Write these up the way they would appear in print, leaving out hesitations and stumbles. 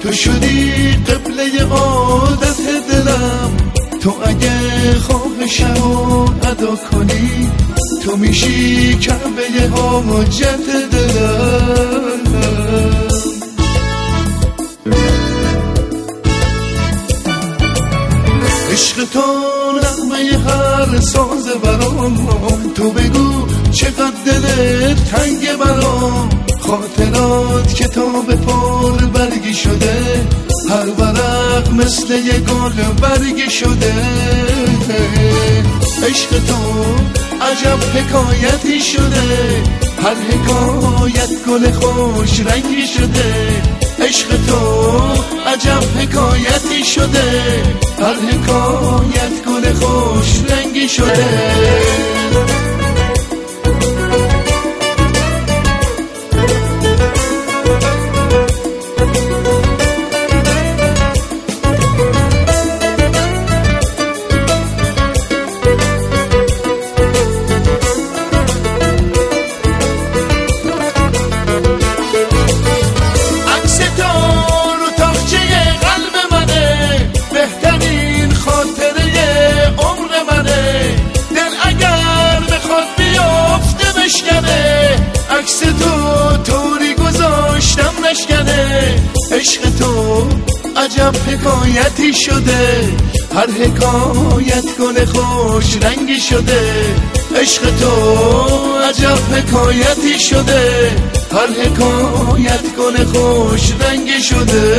تو شدی قبله عادت دلم، تو اگه خواهشمو ادا کنی تو میشی کعبه حاجت دلم. عشق تو نغمه هر ساز برام، تو بگو چقدر دلت تنگ برام. خاطرات کتاب پر برگی شده، هر ورق مثل یه گل برگی شده. عشق تو عجب حکایتی شده، هر حکایت گل خوش رنگی شده. عشق تو عجب حکایتی شده، هر حکایت گل خوش رنگی شده. عکس تو طوری گذاشتم نشکنه. عشق تو عجب حکایتی شده، هر حکایت گل خوش رنگی شده. عشق تو عجب حکایتی شده، هر حکایت گل خوش رنگی شده.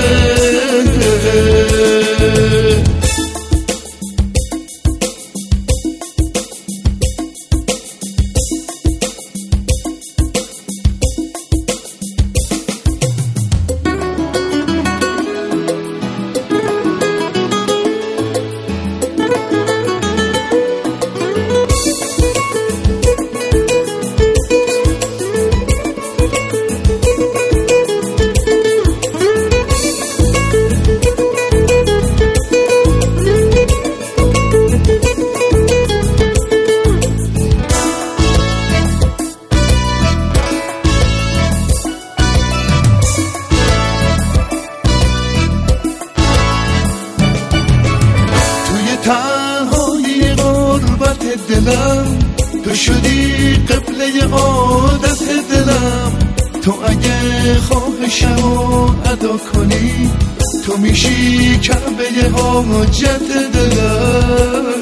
تنهایی غربت دلم، تو شدی قبله عادت دلم. تو اگه خواهشمو ادا کنی تو میشی کعبه حاجت دلم.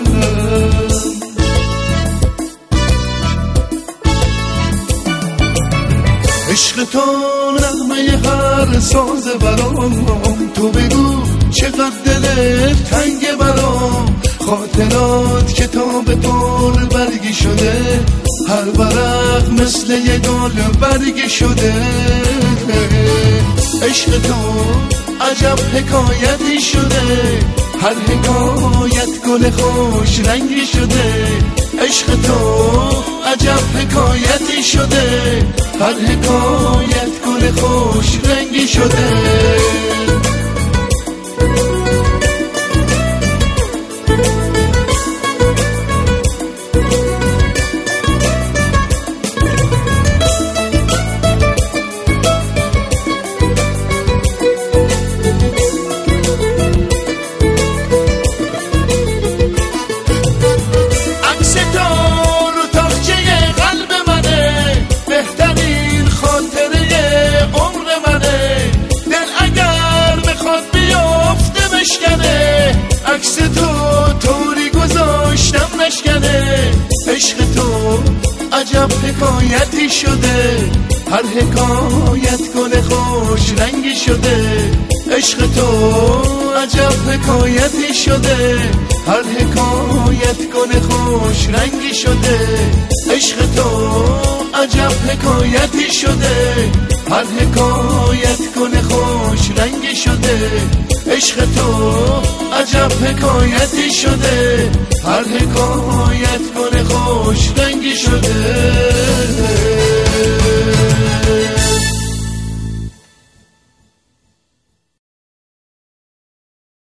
عشق تو نغمه هر ساز برام، تو بگو چقدر دلت تنگ برام. خاطرات کتاب پر برگی شده، هر ورق مثل یه گل برگی شده. عشق تو عجب حکایتی شده، هر حکایت گل خوش رنگی شده. عشق تو عجب حکایتی شده، هر حکایت گل خوش رنگی شده. عکس تو طوری گذاشتم نشکنه. عشق تو عجب حکایتی شده، هر حکایت گل خوش رنگی شده. عشق تو عجب حکایتی شده، هر حکایت گل خوش رنگی شده. عشق تو عجب حکایتی شده، هر حکایت گل خوش رنگی شده. عشق تو عجب حکایتی شده، هر حکایت گل خوش رنگی شده.